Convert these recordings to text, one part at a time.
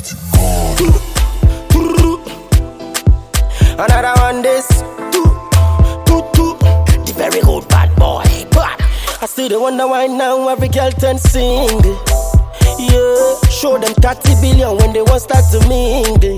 Another one this. The very old bad boy. But I still the wonder why now every girl turn single. Yeah, show them 30 billion when they won't start to mingle.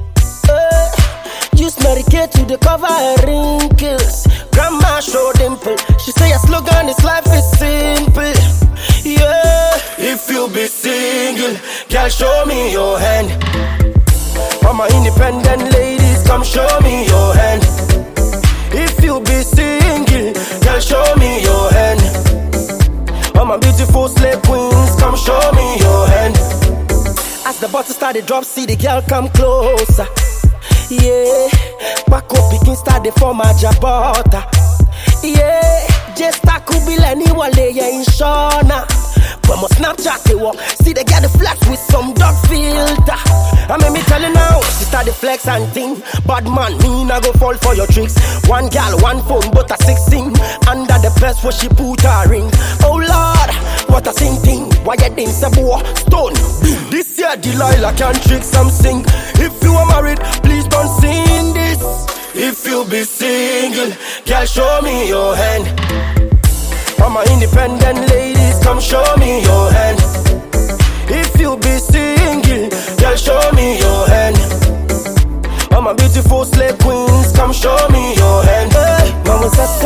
Use Mary Kay to the cover her wrinkles. Grandma show dimple. She say a slogan is life is simple. Yeah, if you be single, girl show me your hand. All my independent ladies, come show me your hand. If you be single, girl show me your hand. All my beautiful slave queens, come show me your hand. As the bottle start to drop, see the girl come closer. Yeah, back up, picking start the form of Jabota. Yeah, just could be any wale in Shona. But my Snapchat they walk, see they get the flex with some dog filter. I mean me tell you now, she start the flex and thing. Bad man, me nah go fall for your tricks. One gal, one phone, but a 16. Under the best where she put her ring. Oh Lord, what a sing thing. Why you didn't say boy, stone. This year Delilah can trick some sing. If you are married, please don't sing this. If you be single, girl show me your hand. All my independent ladies, come show me your hand. If you be single, girl show me your hand. All my beautiful slave queens, come show me your hand. Mama sasso,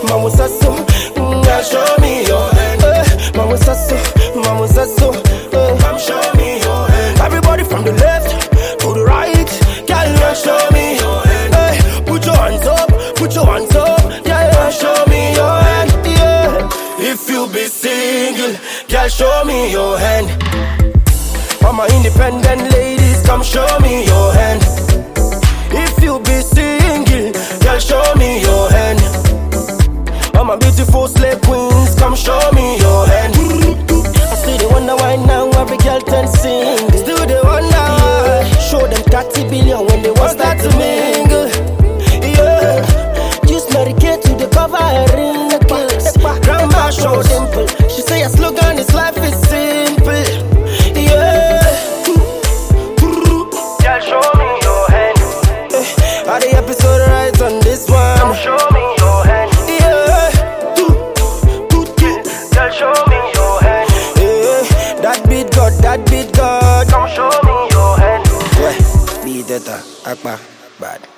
girl show me your hand. Mama sasso, come show me your hand. Everybody from the left to the right, girl show me your hand. Put your hands up, girl show me your hand. If you be single, girl show me your hand. All my independent ladies, come show me your hand. If you be single, girl show me your hand. All my beautiful slave queens, come show me your hand. I still the wonder why now every girl turn single. Still the wonder why. Show them 30 billion when they want start to mingle. Yeah, use Mary Kay to the cover her wrinkles. Grandma show dimple. She say a slogan is life is simple. Yeah, girl show me your hand. Are the episode right on this one? Come show me your hand. Yeah, girl show me your hand. Yeah, that beat God. Come show me your hand. Yeah, beat that, akba, bad.